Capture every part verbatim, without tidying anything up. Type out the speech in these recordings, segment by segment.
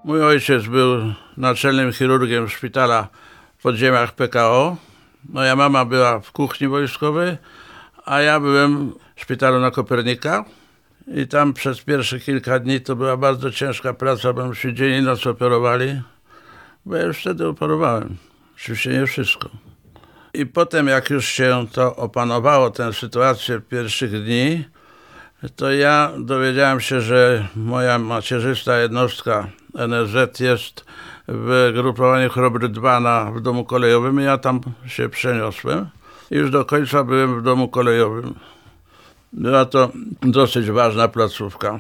Mój ojciec był naczelnym chirurgiem szpitala w podziemiach P K O. Moja mama była w kuchni wojskowej, a ja byłem w szpitalu na Kopernika. I tam przez pierwsze kilka dni to była bardzo ciężka praca, bo myśmy dzień i noc operowali, bo ja już wtedy operowałem. Oczywiście nie wszystko. I potem, jak już się to opanowało, tę sytuację pierwszych dni, to ja dowiedziałem się, że moja macierzysta jednostka N S Z jest w grupowaniu Chrobry dwa na, w domu kolejowym i ja tam się przeniosłem. I już do końca byłem w domu kolejowym. Była to dosyć ważna placówka.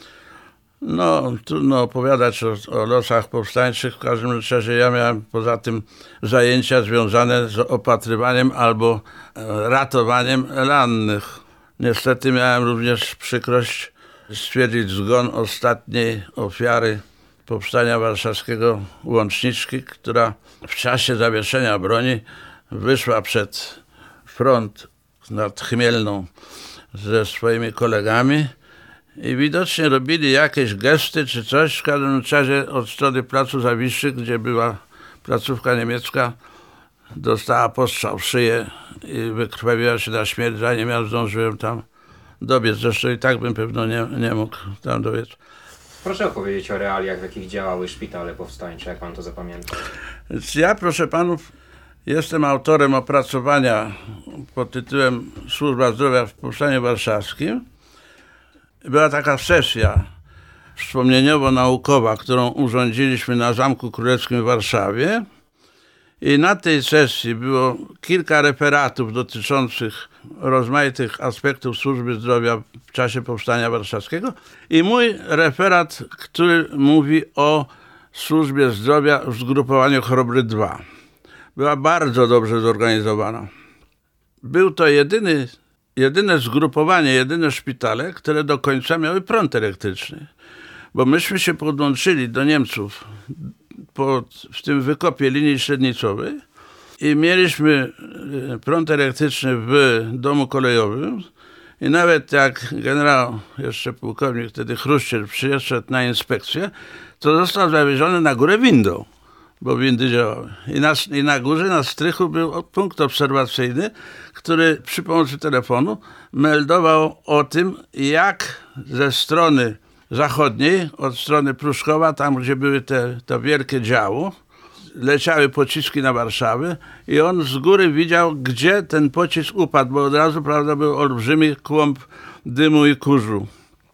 No, trudno opowiadać o, o losach powstańczych. W każdym razie ja miałem poza tym zajęcia związane z opatrywaniem albo ratowaniem rannych. Niestety miałem również przykrość stwierdzić zgon ostatniej ofiary Powstania Warszawskiego, łączniczki, która w czasie zawieszenia broni wyszła przed front nad Chmielną ze swoimi kolegami i widocznie robili jakieś gesty czy coś. W każdym razie od strony Placu Zawiszy, gdzie była placówka niemiecka, dostała postrzał w szyję i wykrwawiła się na śmierć, zanim ja zdążyłem tam dobiec. Zresztą i tak bym pewno nie, nie mógł tam dobiec. Proszę opowiedzieć o realiach, w jakich działały szpitale powstańcze, jak pan to zapamiętał. Ja, proszę panów, jestem autorem opracowania pod tytułem Służba Zdrowia w Powstaniu Warszawskim. Była taka sesja wspomnieniowo-naukowa, którą urządziliśmy na Zamku Królewskim w Warszawie. I na tej sesji było kilka referatów dotyczących rozmaitych aspektów służby zdrowia w czasie Powstania Warszawskiego i mój referat, który mówi o służbie zdrowia w zgrupowaniu Chrobry dwa. Była bardzo dobrze zorganizowana. Był to jedyny, jedyne zgrupowanie, jedyne szpitale, które do końca miały prąd elektryczny. Bo myśmy się podłączyli do Niemców pod, w tym wykopie linii średnicowej i mieliśmy prąd elektryczny w domu kolejowym i nawet jak generał, jeszcze pułkownik wtedy Chruściel przyszedł na inspekcję, to został zawieziony na górę windą, bo windy działały. I na, i na górze, na strychu był punkt obserwacyjny, który przy pomocy telefonu meldował o tym, jak ze strony zachodniej, od strony Pruszkowa, tam gdzie były te, to wielkie działo, leciały pociski na Warszawę i on z góry widział, gdzie ten pocisk upadł, bo od razu, prawda, był olbrzymi kłąb dymu i kurzu.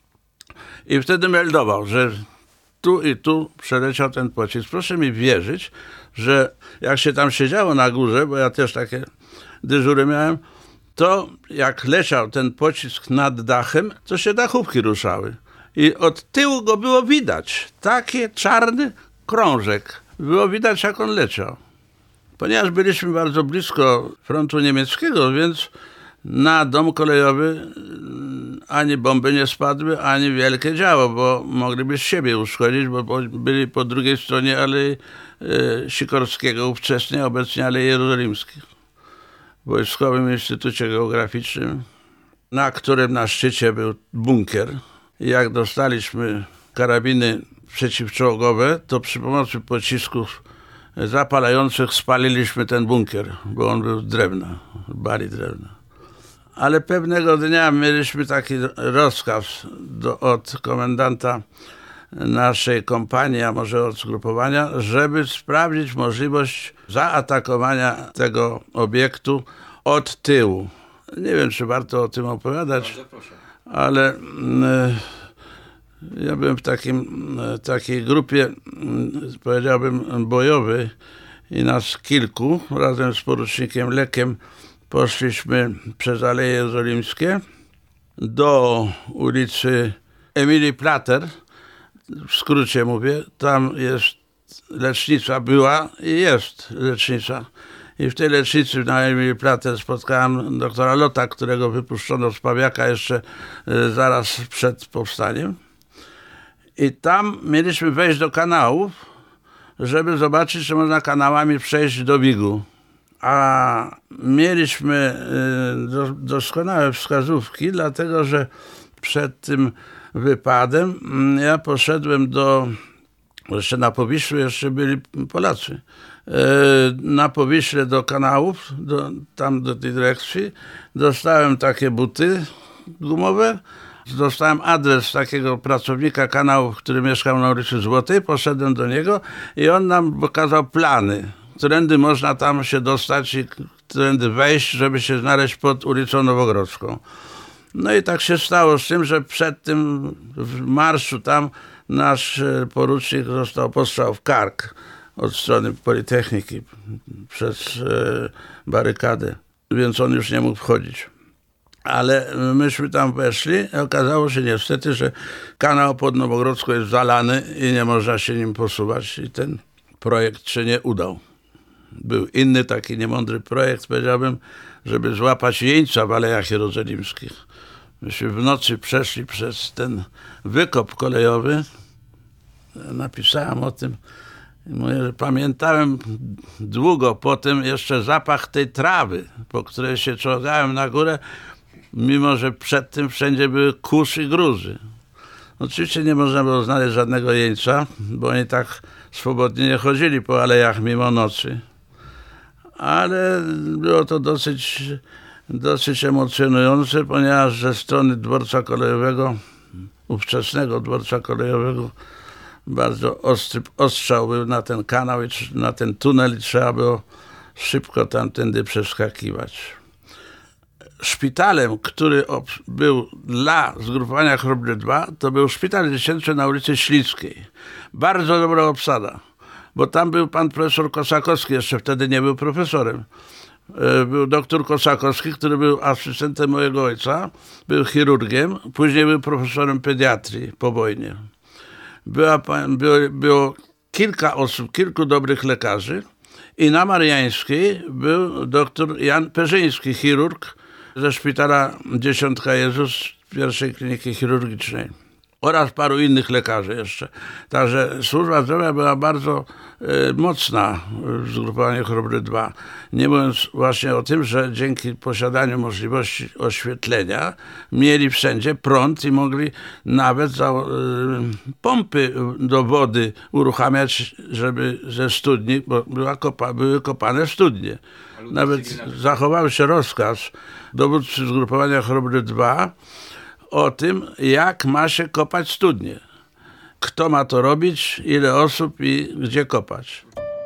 I wtedy meldował, że tu i tu przeleciał ten pocisk. Proszę mi wierzyć, że jak się tam siedziało na górze, bo ja też takie dyżury miałem, to jak leciał ten pocisk nad dachem, to się dachówki ruszały. I od tyłu go było widać. Taki czarny krążek. Było widać, jak on leciał. Ponieważ byliśmy bardzo blisko frontu niemieckiego, więc na dom kolejowy ani bomby nie spadły, ani wielkie działo, bo mogliby z siebie uszkodzić, bo byli po drugiej stronie Alei e, Sikorskiego, ówczesnie, obecnie Alei Jerozolimskich, w Wojskowym Instytucie Geograficznym, na którym na szczycie był bunkier. I jak dostaliśmy karabiny przeciwczołgowe, to przy pomocy pocisków zapalających spaliliśmy ten bunkier, bo on był z drewna, bali drewna. Ale pewnego dnia mieliśmy taki rozkaz do, od komendanta naszej kompanii, a może od zgrupowania, żeby sprawdzić możliwość zaatakowania tego obiektu od tyłu. Nie wiem, czy warto o tym opowiadać. Bardzo proszę. Ale y, ja byłem w takim, takiej grupie, y, powiedziałbym, bojowej i nas kilku, razem z porucznikiem Lekiem, poszliśmy przez Aleje Jerozolimskie do ulicy Emilii Plater, w skrócie mówię, tam jest lecznica, była i jest lecznica. I w tej lecznicy na Emilii Plater spotkałem doktora Lota, którego wypuszczono z Pawiaka jeszcze zaraz przed powstaniem. I tam mieliśmy wejść do kanałów, żeby zobaczyć, czy można kanałami przejść do Wigu. A mieliśmy doskonałe wskazówki, dlatego że przed tym wypadem ja poszedłem do Jeszcze na Powiślu jeszcze byli Polacy. Na Powiśle do kanałów, do, tam do tej dyrekcji, dostałem takie buty gumowe. Dostałem adres takiego pracownika kanałów, który mieszkał na ulicy Złotej. Poszedłem do niego i on nam pokazał plany, którędy można tam się dostać i którędy wejść, żeby się znaleźć pod ulicą Nowogrodzką. No i tak się stało z tym, że przed tym w marszu tam nasz porucznik został postrzał w kark od strony Politechniki przez barykadę, więc on już nie mógł wchodzić. Ale myśmy tam weszli i okazało się niestety, że kanał pod Nowogrodzką jest zalany i nie można się nim posuwać i ten projekt się nie udał. Był inny taki niemądry projekt, powiedziałbym, żeby złapać jeńca w Alejach Jerozolimskich. Myśmy w nocy przeszli przez ten wykop kolejowy. Napisałem o tym. Mówię, że pamiętałem długo potem jeszcze zapach tej trawy, po której się czołgałem na górę, mimo że przed tym wszędzie były kurz i gruzy. Oczywiście nie można było znaleźć żadnego jeńca, bo oni tak swobodnie nie chodzili po alejach mimo nocy. Ale było to dosyć, dosyć emocjonujące, ponieważ ze strony dworca kolejowego, ówczesnego dworca kolejowego, bardzo ostry ostrzał był na ten kanał, i na ten tunel i trzeba było szybko tamtędy przeskakiwać. Szpitalem, który był dla zgrupowania Chrobry dwa, to był szpital dziecięcy na ulicy Ślickiej. Bardzo dobra obsada, bo tam był pan profesor Kosakowski, jeszcze wtedy nie był profesorem. Był doktor Kosakowski, który był asystentem mojego ojca, był chirurgiem, później był profesorem pediatrii po wojnie. Była, było, było kilka osób, kilku dobrych lekarzy i na Mariańskiej był doktor Jan Perzyński, chirurg ze szpitala Dziesiątka Jezus, pierwszej kliniki chirurgicznej oraz paru innych lekarzy jeszcze. Także służba zdrowia była bardzo y, mocna w zgrupowaniu Chrobry dwa. Nie mówiąc właśnie o tym, że dzięki posiadaniu możliwości oświetlenia mieli wszędzie prąd i mogli nawet za, y, pompy do wody uruchamiać, żeby ze studni, bo była kopa, były kopane studnie. Nawet zachował się rozkaz dowódcy zgrupowania Chrobry dwa o tym, jak ma się kopać studnie. Kto ma to robić, ile osób i gdzie kopać.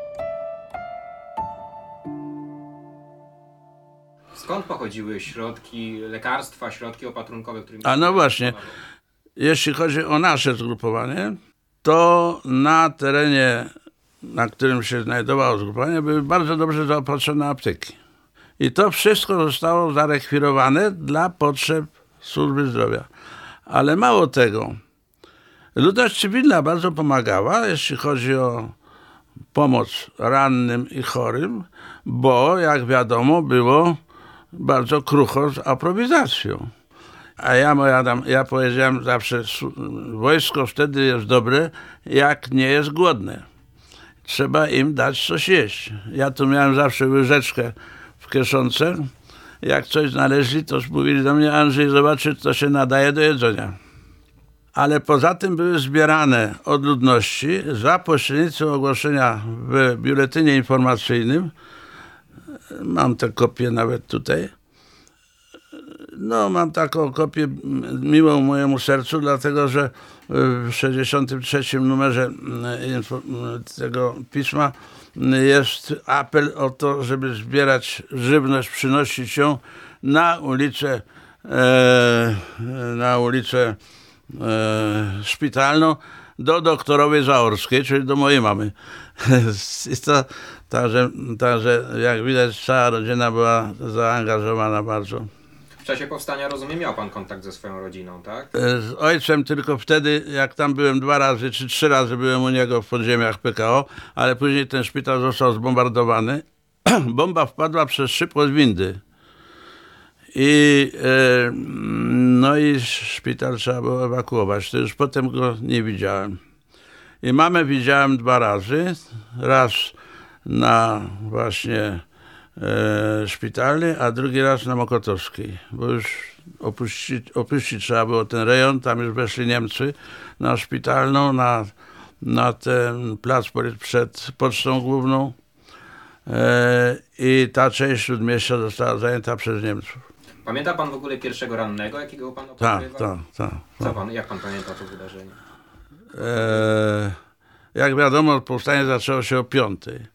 Skąd pochodziły środki lekarstwa, środki opatrunkowe, którymi... A no właśnie, jeśli chodzi o nasze zgrupowanie, to na terenie, na którym się znajdowało zgrupowanie, były bardzo dobrze zaopatrzone apteki. I to wszystko zostało zarekwirowane dla potrzeb służby zdrowia. Ale mało tego, ludność cywilna bardzo pomagała, jeśli chodzi o pomoc rannym i chorym, bo jak wiadomo było bardzo krucho z aprowizacją. A ja, moja, ja powiedziałem zawsze, wojsko wtedy jest dobre, jak nie jest głodne. Trzeba im dać coś jeść. Ja tu miałem zawsze łyżeczkę w kieszonce. Jak coś znaleźli, to mówili do mnie: Andrzej, zobaczy, to się nadaje do jedzenia. Ale poza tym były zbierane od ludności za pośrednictwem ogłoszenia w biuletynie informacyjnym. Mam tę kopię nawet tutaj. No, mam taką kopię miłą mojemu sercu, dlatego że w sześćdziesiątym trzecim numerze tego pisma jest apel o to, żeby zbierać żywność, przynosić ją na ulicę, e, na ulicę e, Szpitalną do doktorowej Zaorskiej, czyli do mojej mamy. I to, także, także jak widać, cała rodzina była zaangażowana bardzo. W czasie powstania, rozumiem, miał pan kontakt ze swoją rodziną, tak? Z ojcem tylko wtedy, jak tam byłem dwa razy, czy trzy razy byłem u niego w podziemiach P K O, ale później ten szpital został zbombardowany. Bomba wpadła przez szyb od windy. I, e, no i szpital trzeba było ewakuować. To już potem go nie widziałem. I mamę widziałem dwa razy. Raz na właśnie E, szpitalny, a drugi raz na Mokotowskiej, bo już opuścić, opuścić trzeba było ten rejon, tam już weszli Niemcy na Szpitalną, na na ten plac przed Pocztą Główną i ta część Śródmieścia została zajęta przez Niemców. Pamięta pan w ogóle pierwszego rannego, jakiego pan opatrywał? Tak, tak, tak. Co pan, jak pan pamięta to wydarzenie? E, jak wiadomo, powstanie zaczęło się o piątej. E,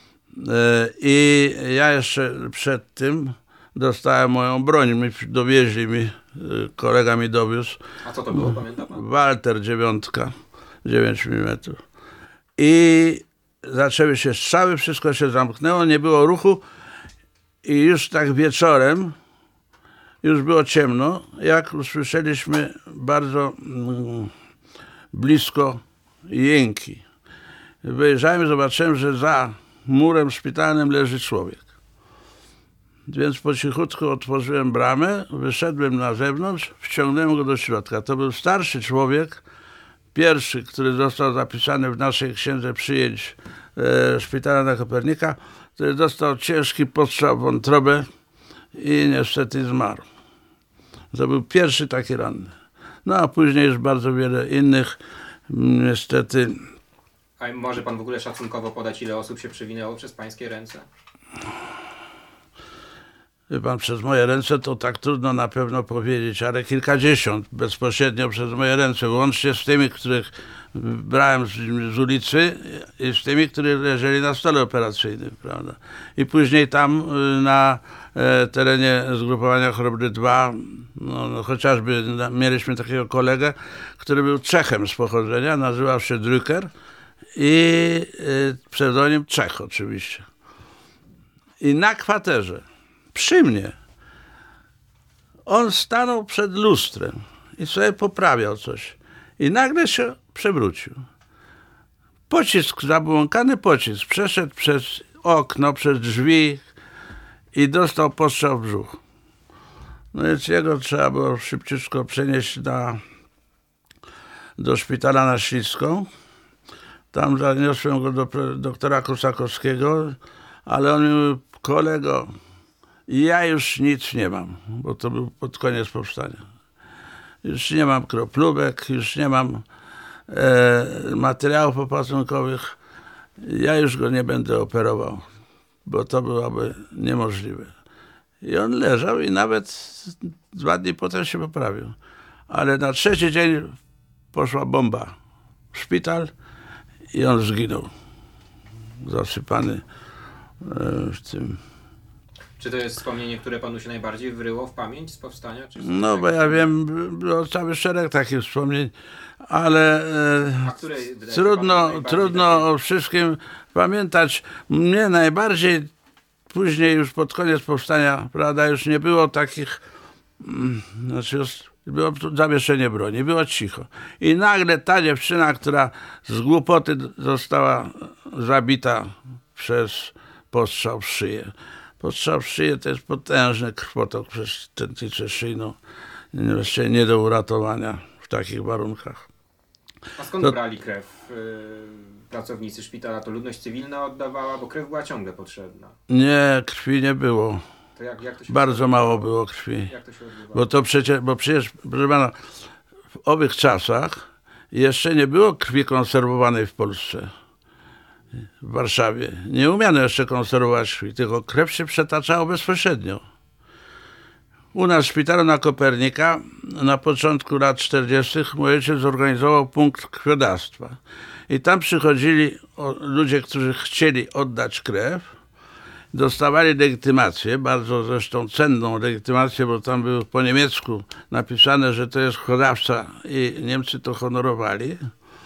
I ja jeszcze przed tym dostałem moją broń. Mi dowieźli mi, kolega mi dowiózł. A co to było, pamięta pan? Walter dziewiątka, dziewięć milimetrów. I zaczęły się strzały, wszystko się zamknęło, nie było ruchu i już tak wieczorem, już było ciemno, jak usłyszeliśmy bardzo mm, blisko jęki. Wyjrzałem i zobaczyłem, że za murem szpitalnym leży człowiek. Więc po cichutku otworzyłem bramę, wyszedłem na zewnątrz, wciągnąłem go do środka. To był starszy człowiek, pierwszy, który został zapisany w naszej księdze przyjęć e, szpitala na Kopernika, który dostał ciężki postrzał w wątrobę i niestety zmarł. To był pierwszy taki ranny. No a później już bardzo wiele innych, niestety. A może pan w ogóle szacunkowo podać, ile osób się przewinęło przez pańskie ręce? Wie pan, przez moje ręce to tak trudno na pewno powiedzieć, ale kilkadziesiąt bezpośrednio przez moje ręce, łącznie z tymi, których brałem z, z ulicy i z tymi, którzy leżeli na stole operacyjnym, prawda? I później tam na e, terenie zgrupowania Chrobry dwa, no, no, chociażby na, mieliśmy takiego kolegę, który był Czechem z pochodzenia, nazywał się Drucker i e, pseudonim Czech oczywiście. I na kwaterze przy mnie on stanął przed lustrem i sobie poprawiał coś. I nagle się przewrócił. Pocisk, zabłąkany pocisk, przeszedł przez okno, przez drzwi i dostał postrzał w brzuch. No więc jego trzeba było szybciutko przenieść na, do szpitala na Śliską. Tam zaniosłem go do doktora Kosakowskiego, ale on mi mówił: kolego, ja już nic nie mam, bo to był pod koniec powstania. Już nie mam kroplówek, już nie mam e, materiałów opłatunkowych. Ja już go nie będę operował, bo to byłoby niemożliwe. I on leżał i nawet dwa dni potem się poprawił. Ale na trzeci dzień poszła bomba w szpital i on zginął. Zasypany e, w tym... Czy to jest wspomnienie, które panu się najbardziej wryło w pamięć z powstania? Czy no, bo ja wiem, było cały szereg takich wspomnień, ale e, trudno, trudno takie... o wszystkim pamiętać. Mnie najbardziej później, już pod koniec powstania, prawda, już nie było takich, mm, znaczy było zawieszenie broni, było cicho. I nagle ta dziewczyna, która z głupoty została zabita przez postrzał w szyję. Postrzał w szyję to jest potężny krwotok przez tętnicę szyjną. Właściwie nie do uratowania w takich warunkach. A skąd to... brali krew yy, pracownicy szpitala? To ludność cywilna oddawała, bo krew była ciągle potrzebna. Nie, krwi nie było. To jak, jak to się Bardzo mało było krwi. Jak to się odbywało? Bo to przecież, bo przecież, proszę pana, w owych czasach jeszcze nie było krwi konserwowanej w Polsce. W Warszawie. Nie umiano jeszcze konserwować krwi, tylko krew się przetaczało bezpośrednio. U nas w szpitalu na Kopernika na początku lat czterdziestych mój ojciec zorganizował punkt krwiodawstwa. I tam przychodzili ludzie, którzy chcieli oddać krew, dostawali legitymację, bardzo zresztą cenną legitymację, bo tam było po niemiecku napisane, że to jest krwiodawca i Niemcy to honorowali.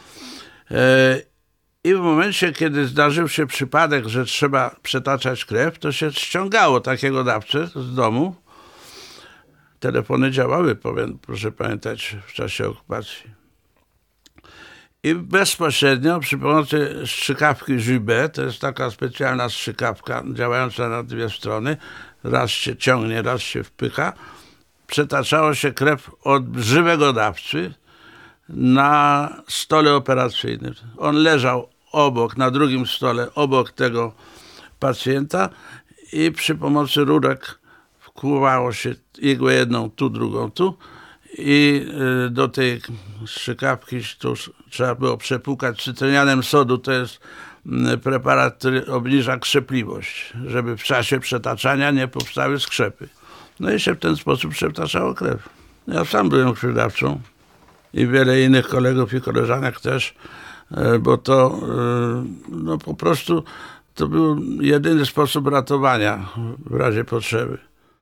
I w momencie, kiedy zdarzył się przypadek, że trzeba przetaczać krew, to się ściągało takiego dawcę z domu. Telefony działały, powiem, proszę pamiętać, w czasie okupacji. I bezpośrednio przy pomocy strzykawki Jubé, to jest taka specjalna strzykawka działająca na dwie strony, raz się ciągnie, raz się wpycha, przetaczało się krew od żywego dawcy na stole operacyjnym. On leżał obok, na drugim stole, obok tego pacjenta i przy pomocy rurek wkłuwało się igłę jedną tu, drugą tu i do tej strzykawki to trzeba było przepłukać cytrynianem sodu. To jest preparat, który obniża krzepliwość, żeby w czasie przetaczania nie powstały skrzepy. No i się w ten sposób przetaczało krew. Ja sam byłem krwiodawcą i wiele innych kolegów i koleżanek też, bo to no po prostu to był jedyny sposób ratowania w razie potrzeby.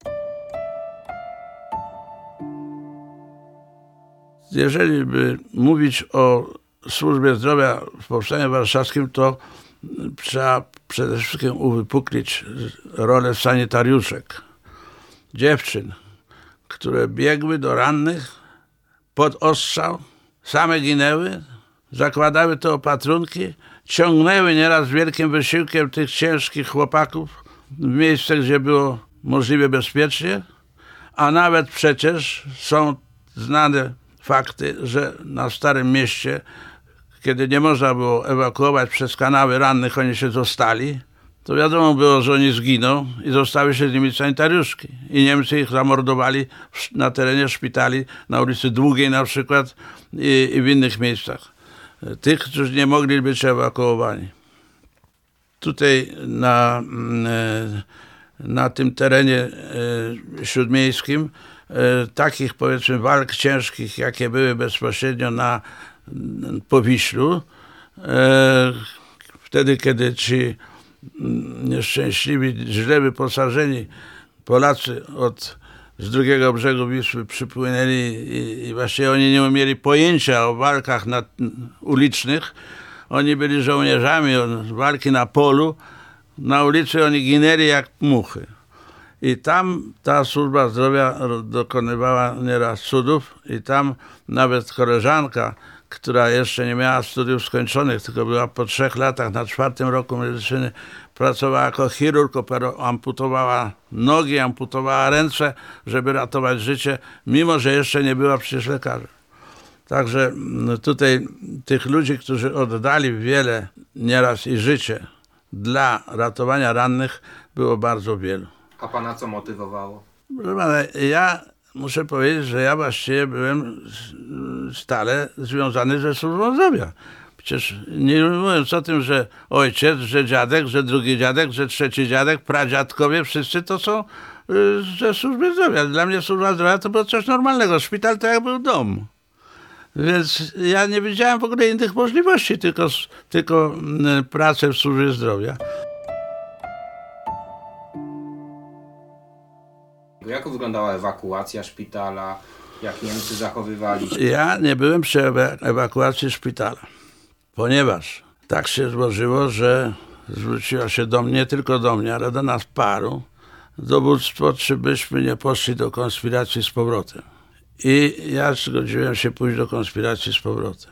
Jeżeli by mówić o służbie zdrowia w Powstaniu Warszawskim, to trzeba przede wszystkim uwypuklić rolę sanitariuszek, dziewczyn, które biegły do rannych pod ostrzał, same ginęły, zakładały te opatrunki, ciągnęły nieraz z wielkim wysiłkiem tych ciężkich chłopaków w miejsce, gdzie było możliwie bezpiecznie, a nawet przecież są znane fakty, że na Starym Mieście, kiedy nie można było ewakuować przez kanały rannych, oni się zostali, to wiadomo było, że oni zginą i zostały się z nimi sanitariuszki. I Niemcy ich zamordowali na terenie szpitali, na ulicy Długiej na przykład i, i w innych miejscach. Tych, którzy nie mogli być ewakuowani. Tutaj na, na tym terenie śródmiejskim takich, powiedzmy, walk ciężkich, jakie były bezpośrednio na Powiślu, wtedy, kiedy ci nieszczęśliwi, źle wyposażeni Polacy od, z drugiego brzegu Wisły przypłynęli i, i właściwie oni nie mieli pojęcia o walkach nad, ulicznych. Oni byli żołnierzami, walki na polu, na ulicy oni ginęli jak muchy. I tam ta służba zdrowia dokonywała nieraz cudów i tam nawet koleżanka, która jeszcze nie miała studiów skończonych, tylko była po trzech latach na czwartym roku medycyny, pracowała jako chirurg, amputowała nogi, amputowała ręce, żeby ratować życie, mimo że jeszcze nie była przecież lekarzem. Także tutaj tych ludzi, którzy oddali wiele nieraz i życie dla ratowania rannych, było bardzo wielu. A pana co motywowało? Proszę pana, ja muszę powiedzieć, że ja właściwie byłem stale związany ze służbą zdrowia. Przecież nie mówiąc o tym, że ojciec, że dziadek, że drugi dziadek, że trzeci dziadek, pradziadkowie, wszyscy to są ze służby zdrowia. Dla mnie służba zdrowia to było coś normalnego. Szpital to jak był dom. Więc ja nie widziałem w ogóle innych możliwości, tylko, tylko pracę w służbie zdrowia. Jak wyglądała ewakuacja szpitala? Jak Niemcy zachowywali się? Ja nie byłem przy ewakuacji szpitala, ponieważ tak się złożyło, że zwróciła się do mnie, nie tylko do mnie, ale do nas paru, dowództwo, czy byśmy nie poszli do konspiracji z powrotem. I ja zgodziłem się pójść do konspiracji z powrotem.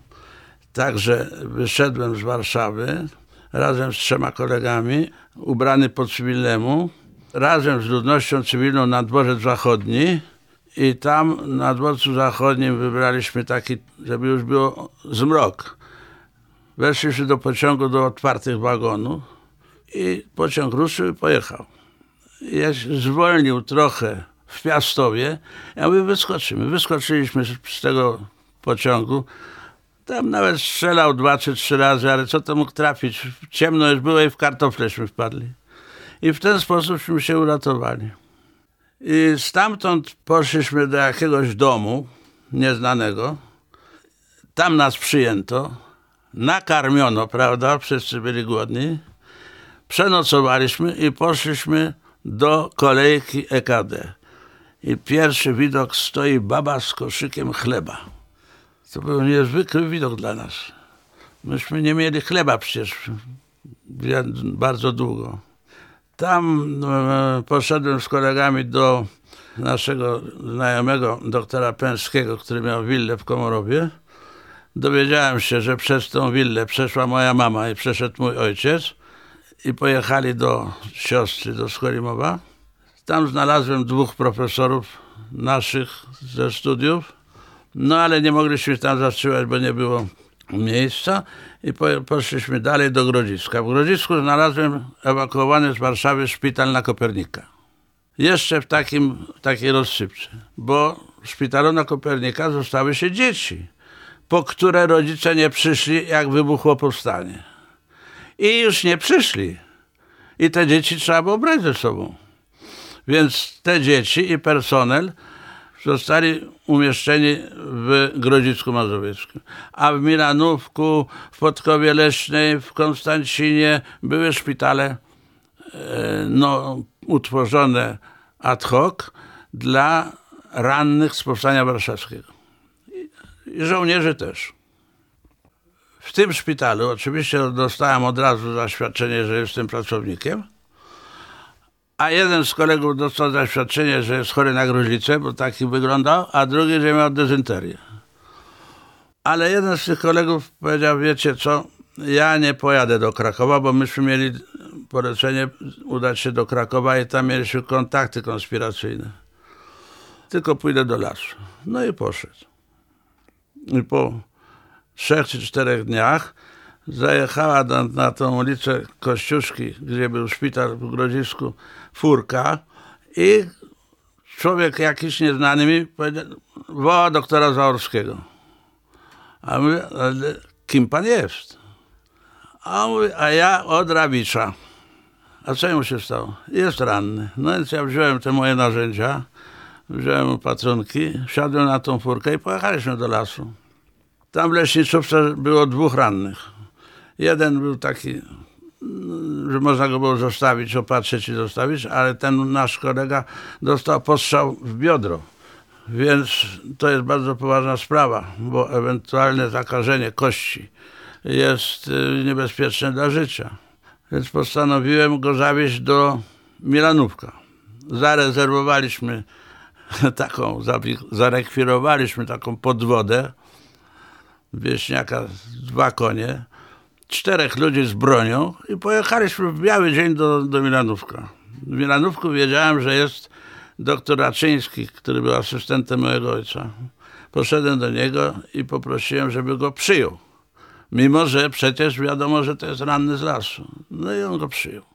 Także wyszedłem z Warszawy razem z trzema kolegami, ubrany po cywilnemu, razem z ludnością cywilną na Dworzec Zachodni i tam na Dworcu Zachodnim wybraliśmy taki, żeby już było zmrok. Weszliśmy do pociągu, do otwartych wagonów i pociąg ruszył i pojechał. Ja zwolnił trochę w Piastowie. Ja mówię, wyskoczymy. Wyskoczyliśmy z tego pociągu. Tam nawet strzelał dwa czy trzy razy, ale co to mógł trafić? Ciemno już było i w kartofleśmy wpadli. I w ten sposobśmy się uratowali. I stamtąd poszliśmy do jakiegoś domu nieznanego. Tam nas przyjęto. Nakarmiono, prawda? Wszyscy byli głodni. Przenocowaliśmy i poszliśmy do kolejki E K D. I pierwszy widok, stoi baba z koszykiem chleba. To był niezwykły widok dla nas. Myśmy nie mieli chleba przecież bardzo długo. Tam e, poszedłem z kolegami do naszego znajomego doktora Pęskiego, który miał willę w Komorowie. Dowiedziałem się, że przez tą willę przeszła moja mama i przeszedł mój ojciec i pojechali do siostry, do Skolimowa. Tam znalazłem dwóch profesorów naszych ze studiów, no ale nie mogliśmy tam zatrzymać, bo nie było miejsca i po, poszliśmy dalej do Grodziska. W Grodzisku znalazłem ewakuowany z Warszawy szpital na Kopernika. Jeszcze w takim, takiej rozsypce, bo w szpitalu na Kopernika zostały się dzieci, po które rodzice nie przyszli, jak wybuchło powstanie. I już nie przyszli. I te dzieci trzeba było brać ze sobą. Więc te dzieci i personel zostali umieszczeni w Grodzisku Mazowieckim. A w Milanówku, w Podkowie Leśnej, w Konstancinie były szpitale no, utworzone ad hoc dla rannych z Powstania Warszawskiego. I żołnierzy też. W tym szpitalu oczywiście dostałem od razu zaświadczenie, że jestem pracownikiem, a jeden z kolegów dostał zaświadczenie, że jest chory na gruźlicę, bo taki wyglądał, a drugi, że miał dezynterię. Ale jeden z tych kolegów powiedział, wiecie co, ja nie pojadę do Krakowa, bo myśmy mieli polecenie udać się do Krakowa i tam mieliśmy kontakty konspiracyjne. Tylko pójdę do lasu. No i poszedł. I po trzech czy czterech dniach zajechała na, na tą ulicę Kościuszki, gdzie był szpital w Grodzisku, furka i człowiek jakiś nieznany mi powiedział, woła doktora Zaorskiego. A mówię, ale kim pan jest? A on mówi, a ja od Rawicza. A co mu się stało? Jest ranny. No więc ja wziąłem te moje narzędzia, wziąłem opatrunki, wsiadłem na tą furkę i pojechaliśmy do lasu. Tam w leśniczówce było dwóch rannych. Jeden był taki, że można go było zostawić, opatrzyć i zostawić, ale ten nasz kolega dostał postrzał w biodro. Więc to jest bardzo poważna sprawa, bo ewentualne zakażenie kości jest niebezpieczne dla życia. Więc postanowiłem go zawieźć do Milanówka. Zarezerwowaliśmy taką, zarekwirowaliśmy taką podwodę, wieśniaka, dwa konie, czterech ludzi z bronią i pojechaliśmy w biały dzień do, do Milanówka. W Milanówku wiedziałem, że jest doktor Raczyński, który był asystentem mojego ojca. Poszedłem do niego i poprosiłem, żeby go przyjął. Mimo że przecież wiadomo, że to jest ranny z lasu. No i on go przyjął.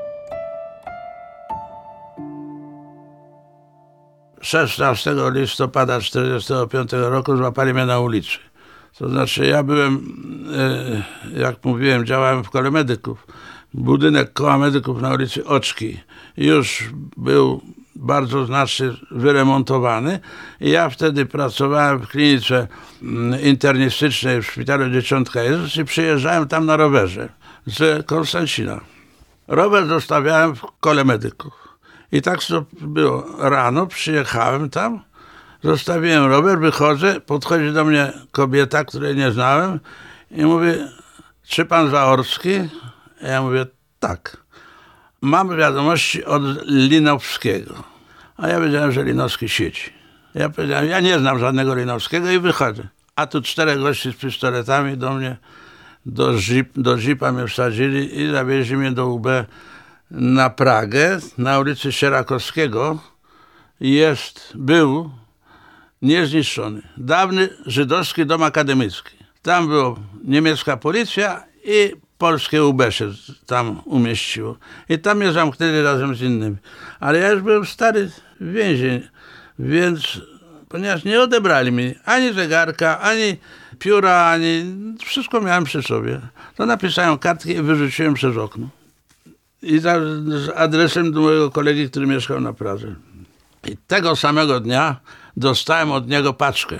szesnastego listopada tysiąc dziewięćset czterdziestego piątego roku złapali mnie na ulicy. To znaczy ja byłem, jak mówiłem, działałem w kole medyków. Budynek koła medyków na ulicy Oczki już był bardzo znacznie wyremontowany i ja wtedy pracowałem w klinice internistycznej w szpitalu Dzieciątka Jezus i przyjeżdżałem tam na rowerze z Konstancina. Rower zostawiałem w kole medyków. I tak to było. Rano przyjechałem tam, zostawiłem rower, wychodzę, podchodzi do mnie kobieta, której nie znałem i mówi, czy pan Zaorski? A ja mówię, tak. Mam wiadomości od Linowskiego. A ja wiedziałem, że Linowski siedzi. Ja powiedziałem, ja nie znam żadnego Linowskiego i wychodzę. A tu czterech gości z pistoletami do mnie, do, jeep, do jeepa mnie wsadzili i zawieźli mnie do U B na Pragę, na ulicy Sierakowskiego. Jest, był niezniszczony. Dawny żydowski dom akademicki. Tam była niemiecka policja i polskie U B się tam umieściło. I tam mnie zamknęli razem z innymi. Ale ja już byłem stary więzień, więc ponieważ nie odebrali mi ani zegarka, ani pióra, ani... Wszystko miałem przy sobie. To napisałem kartki i wyrzuciłem przez okno. I za, z adresem do mojego kolegi, który mieszkał na Pradze. I tego samego dnia dostałem od niego paczkę.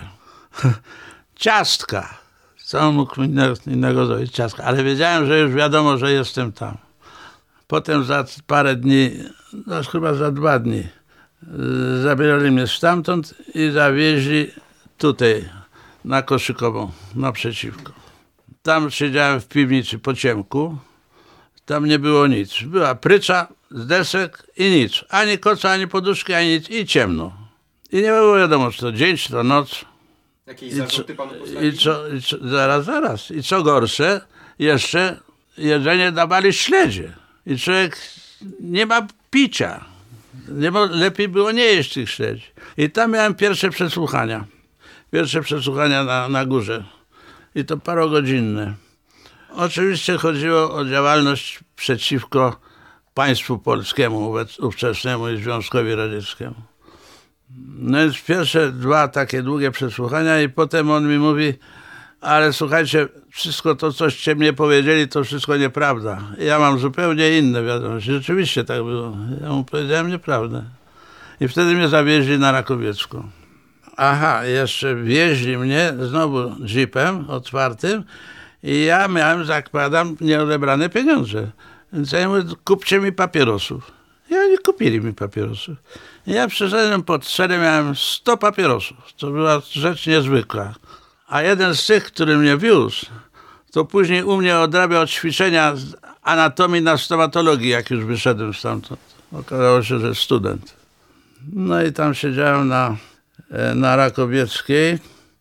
Ciastka. Co on mógł innego, innego zrobić? Ciastka. Ale wiedziałem, że już wiadomo, że jestem tam. Potem za parę dni, no chyba za dwa dni, zabierali mnie stamtąd i zawieźli tutaj, na Koszykową, naprzeciwko. Tam siedziałem w piwnicy po ciemku. Tam nie było nic. Była prycza z desek i nic. Ani koca, ani poduszki, ani nic. I ciemno. I nie było wiadomo, czy to dzień, czy to noc. Jakieś zarzuty panu postawili? I co, i co, zaraz, zaraz. I co gorsze, jeszcze jedzenie dawali śledzie. I człowiek nie ma picia. Nie ma, lepiej było nie jeść tych śledzi. I tam miałem pierwsze przesłuchania. Pierwsze przesłuchania na, na górze. I to parogodzinne. Oczywiście chodziło o działalność przeciwko państwu polskiemu, ówczesnemu i Związkowi Radzieckiemu. No więc pierwsze dwa takie długie przesłuchania i potem on mi mówi, ale słuchajcie, wszystko to, coście mnie powiedzieli, to wszystko nieprawda. Ja mam zupełnie inne wiadomości. Rzeczywiście tak było. Ja mu powiedziałem nieprawdę. I wtedy mnie zawieźli na Rakowiecką. Aha, jeszcze wieźli mnie znowu jeepem otwartym i ja miałem, zakładam, nieodebrane pieniądze. Więc ja mówię, kupcie mi papierosów. I oni kupili mi papierosów. I ja przyszedłem pod celę, miałem sto papierosów. To była rzecz niezwykła. A jeden z tych, który mnie wiózł, to później u mnie odrabiał ćwiczenia z anatomii na stomatologii, jak już wyszedłem stamtąd. Okazało się, że student. No i tam siedziałem na, na Rakowieckiej.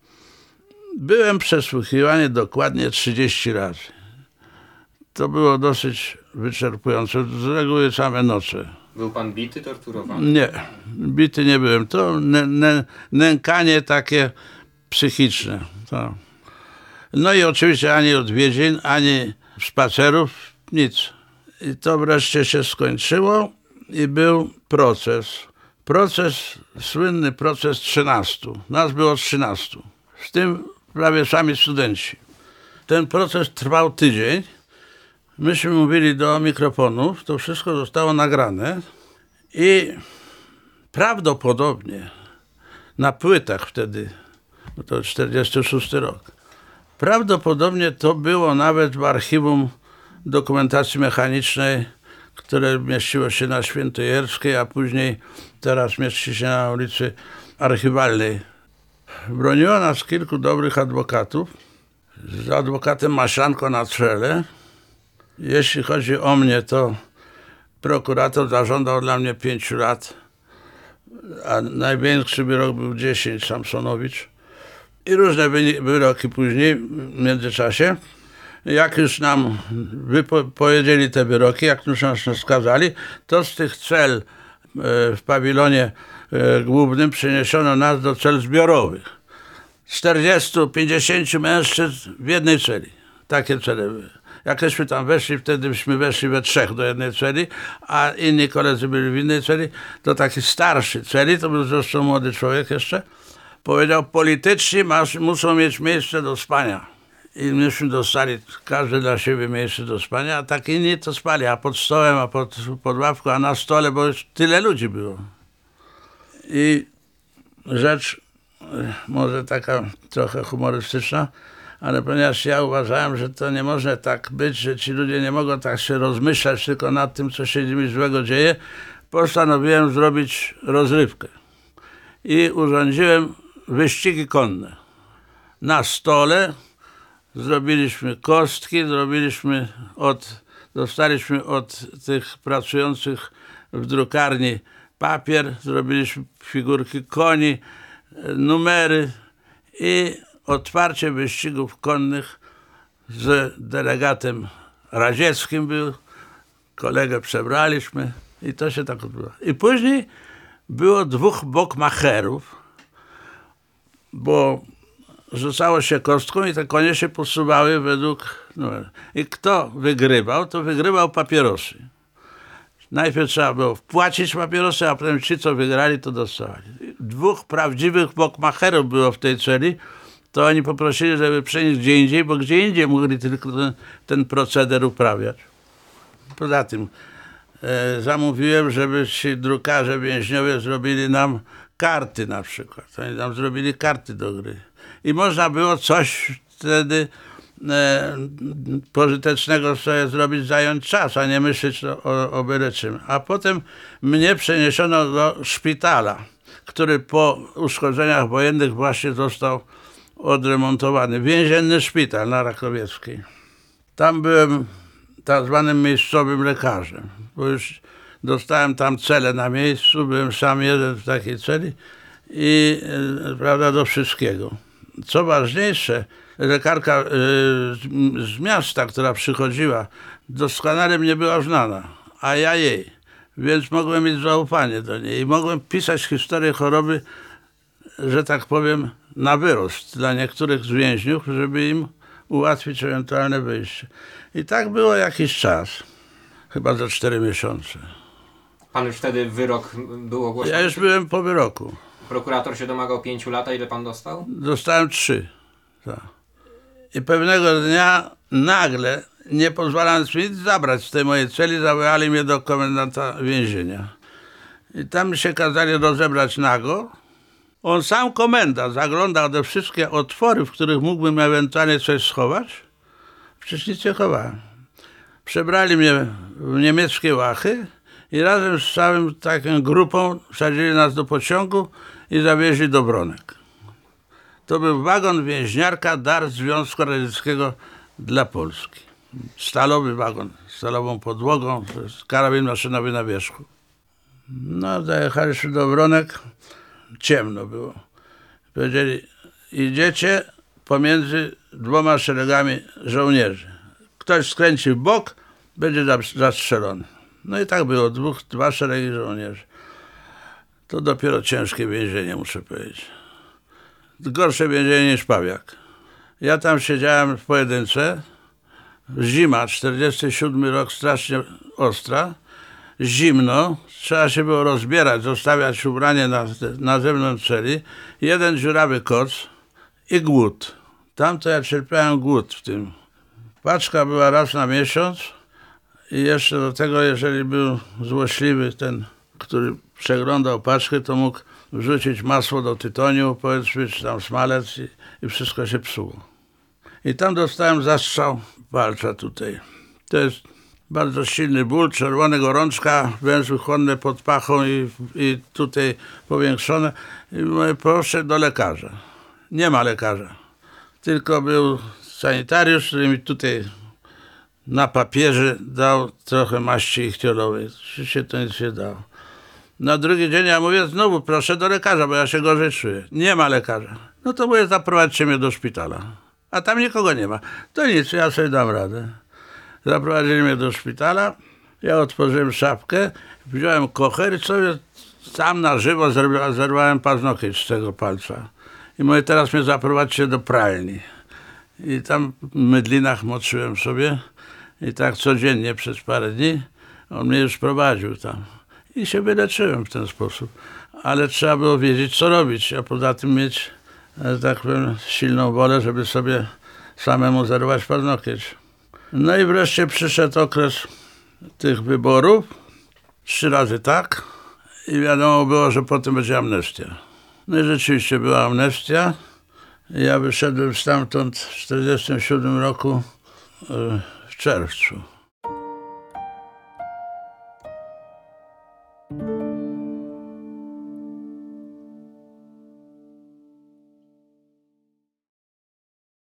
Byłem przesłuchiwany dokładnie trzydzieści razy. To było dosyć wyczerpujące. Z reguły same noce. Był pan bity, torturowany? Nie, bity nie byłem. To nę, nę, nękanie takie psychiczne. To. No i oczywiście ani odwiedzin, ani spacerów, nic. I to wreszcie się skończyło i był proces. Proces, słynny proces trzynastu. Nas było trzynastu. Z tym prawie sami studenci. Ten proces trwał tydzień. Myśmy mówili do mikrofonów, to wszystko zostało nagrane i prawdopodobnie na płytach wtedy, bo to czterdziesty szósty rok, prawdopodobnie to było nawet w archiwum dokumentacji mechanicznej, które mieściło się na Świętojerskiej, a później teraz mieści się na ulicy Archiwalnej. Broniło nas kilku dobrych adwokatów, z adwokatem Maślanko na czele. Jeśli chodzi o mnie, to prokurator zażądał dla mnie pięciu lat, a największy wyrok był dziesięć, Samsonowicz. I różne wyroki później, w międzyczasie. Jak już nam wypowiedzieli te wyroki, jak już nas skazali, to z tych cel w pawilonie głównym przeniesiono nas do cel zbiorowych. czterdziestu pięćdziesięciu mężczyzn w jednej celi. Takie cele były. Jakśmy tam weszli, wtedy byśmy weszli we trzech do jednej celi, a inni koledzy byli w innej celi. To taki starszy celi, to był zresztą młody człowiek jeszcze, powiedział, polityczni masz, muszą mieć miejsce do spania. I myśmy dostali każdy dla siebie miejsce do spania, a tak inni to spali, a pod stołem, a pod, pod ławką, a na stole, bo już tyle ludzi było. I rzecz może taka trochę humorystyczna, ale ponieważ ja uważałem, że to nie może tak być, że ci ludzie nie mogą tak się rozmyślać tylko nad tym, co się z nimi złego dzieje, postanowiłem zrobić rozrywkę. I urządziłem wyścigi konne. Na stole zrobiliśmy kostki, zrobiliśmy od, dostaliśmy od tych pracujących w drukarni papier, zrobiliśmy figurki koni, numery i otwarcie wyścigów konnych z delegatem Radzieckim był, kolegę przebraliśmy i to się tak odbyło. I później było dwóch bokmacherów, bo rzucało się kostką i te konie się posuwały według numeru. I kto wygrywał, to wygrywał papierosy. Najpierw trzeba było wpłacić papierosy, a potem ci, co wygrali, to dostawali. Dwóch prawdziwych bokmacherów było w tej celi, to oni poprosili, żeby przenieść gdzie indziej, bo gdzie indziej mogli tylko ten, ten proceder uprawiać. Poza tym e, zamówiłem, żeby ci drukarze więźniowie zrobili nam karty na przykład. Oni nam zrobili karty do gry. I można było coś wtedy e, pożytecznego sobie zrobić, zająć czas, a nie myśleć o, o, o byle czym. A potem mnie przeniesiono do szpitala, który po uszkodzeniach wojennych właśnie został odremontowany. Więzienny szpital na Rakowieckiej. Tam byłem tak zwanym miejscowym lekarzem, bo już dostałem tam celę na miejscu, byłem sam jeden w takiej celi i prawda, do wszystkiego. Co ważniejsze, lekarka z miasta, która przychodziła, doskonale mnie była znana, a ja jej, więc mogłem mieć zaufanie do niej i mogłem pisać historię choroby, że tak powiem, na wyrost dla niektórych z więźniów, żeby im ułatwić ewentualne wyjście. I tak było jakiś czas, chyba za cztery miesiące. Pan już wtedy wyrok był ogłoszony? Ja już byłem po wyroku. Prokurator się domagał pięciu lat, a ile pan dostał? Dostałem trzy. Tak. I pewnego dnia nagle, nie pozwalając mi nic zabrać z tej mojej celi, zawołali mnie do komendanta więzienia. I tam się kazali rozebrać nago. On sam komendant zaglądał do wszystkie otwory, w których mógłbym ewentualnie coś schować. Przecież nic nie chowałem. Przebrali mnie w niemieckie łachy i razem z całą taką grupą wsadzili nas do pociągu i zawieźli do Wronek. To był wagon więźniarka, dar Związku Radzieckiego dla Polski. Stalowy wagon, z stalową podłogą, karabin maszynowy na wierzchu. No, dojechaliśmy do Wronek, ciemno było. Powiedzieli, idziecie pomiędzy dwoma szeregami żołnierzy. Ktoś skręci w bok, będzie zastrzelony. No i tak było, dwóch, dwa szeregi żołnierzy. To dopiero ciężkie więzienie, muszę powiedzieć. Gorsze więzienie niż Pawiak. Ja tam siedziałem w pojedynce. Zima, czterdziesty siódmy rok, strasznie ostra. Zimno, trzeba się było rozbierać, zostawiać ubranie na, na zewnątrz celi. Jeden dziurawy koc i głód. Tam to ja cierpiałem głód w tym. Paczka była raz na miesiąc i jeszcze do tego, jeżeli był złośliwy ten, który przeglądał paczkę, to mógł wrzucić masło do tytoniu, powiedzmy, czy tam smalec i, i wszystko się psuło. I tam dostałem zastrzał palca tutaj. To jest bardzo silny ból, czerwone gorączka, węzły chłonne pod pachą i, i tutaj powiększone. I mówię, proszę do lekarza. Nie ma lekarza. Tylko był sanitariusz, który mi tutaj na papierze dał trochę maści ichtiolowej. Oczywiście to nic nie dało. Na drugi dzień ja mówię, znowu proszę do lekarza, bo ja się gorzej czuję. Nie ma lekarza. No to mówię, zaprowadźcie mnie do szpitala. A tam nikogo nie ma. To nic, ja sobie dam radę. Zaprowadzili mnie do szpitala, ja otworzyłem szafkę, wziąłem kocher i sobie sam na żywo zerwałem paznokieć z tego palca. I mówię, teraz mnie zaprowadźcie do pralni. I tam w mydlinach moczyłem sobie i tak codziennie przez parę dni on mnie już prowadził tam. I się wyleczyłem w ten sposób. Ale trzeba było wiedzieć, co robić, a poza tym mieć, tak powiem, silną wolę, żeby sobie samemu zerwać paznokieć. No i wreszcie przyszedł okres tych wyborów. Trzy razy tak. I wiadomo było, że potem będzie amnestia. No i rzeczywiście była amnestia. Ja wyszedłem stamtąd w czterdziestym siódmym roku w czerwcu.